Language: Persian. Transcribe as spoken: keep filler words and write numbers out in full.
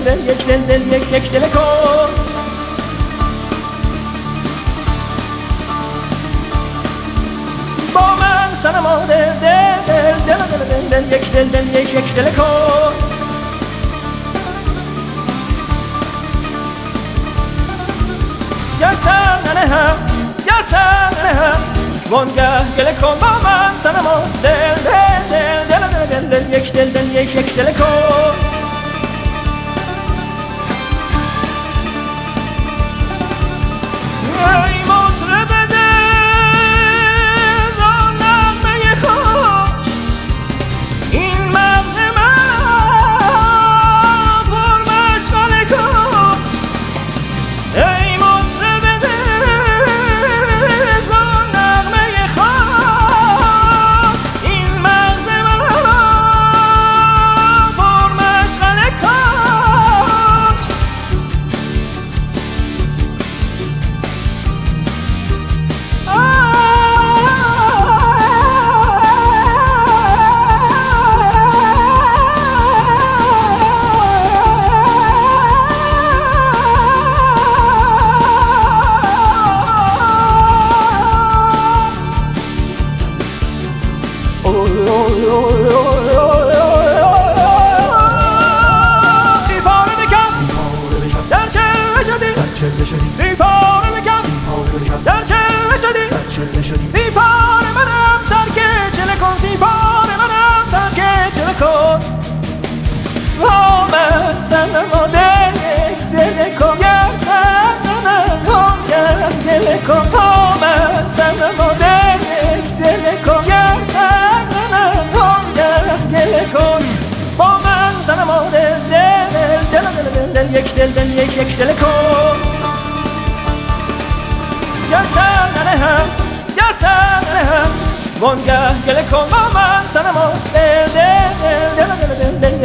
دل یک دل دل یک یک دل کن با من صنما دل دل دل دل دل دل یک دل دل یک یک دل کن گرسن ننهم گرسن ننهم وانگه گله کن با من صنما دل دل دل دل دل دل یک دل دل یک یک دل کن ای مطرب دل آن نغمه خوش این مغز من پر مشغله کن ای مطرب دل آن نغمه خوش این مغز من پر مشغله کن سیپاره بکن در چله شدی سیپاره بکن در چله شدی سیپاره منم ترک چله کن سیپاره منم ترک چله کن آمد صنما دل یک دل کن گرسن ننهم دل کن آمد صنما دل یک دل کن گرسن ننهم دل کن با من صنما دل دل دل دل دل یک دل دل یک یک دل کن گرسن ننهم گرسن ننهم وانگه گله کن با من صنما دل دل دل دل دل